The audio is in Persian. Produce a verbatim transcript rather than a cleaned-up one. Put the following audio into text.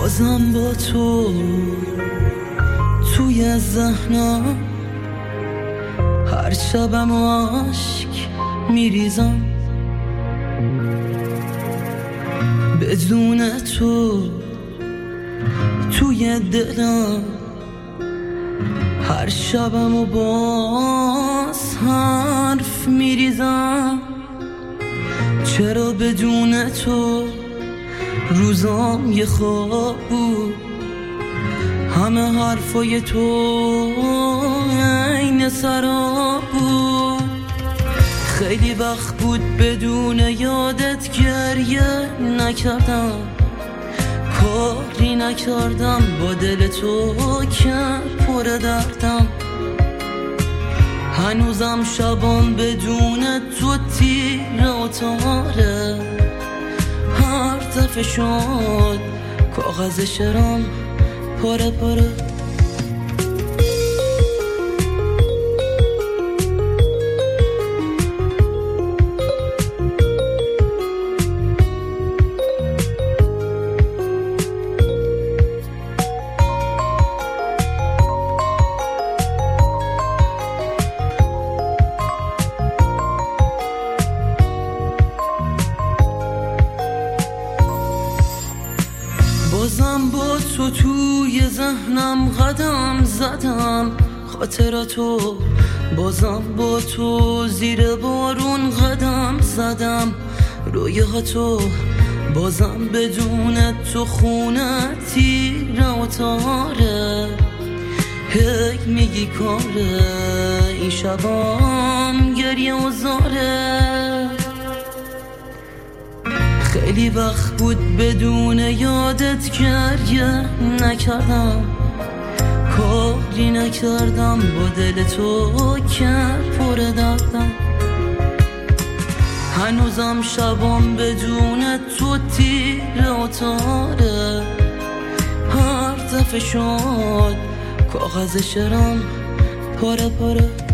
بازم با تو توی ذهنم، هر شبم عشق میریزم. بدون تو توی دلم، هر شبم و باز حرف میریزم. چرا بدون تو روزام یه خواب بود، همه حرفای تو عین سراب بود. خیلی وقت بود بدون یادت گریه نکردم، کاری نکردم با دل تو که پر دردم. هنوزم شبام بدون تو تیره و تاره، هر دفعه شد کاغذ شرم پاره پاره. بازم با تو توی ذهنم قدم زدم، خاطراتو بازم با تو زیر بارون قدم زدم. رویاتو بازم بدون تو خونه تیره و تاره. هی میگی کاره این شبام گریه و زاره. خیلی وقت بود بدون یادت گریه نکردم، کاری نکردم با دل تو که پر دردم. هنوزم شبام بدون تو تیره و تاره، هر دفعه شد کاغذ شرم پاره پاره.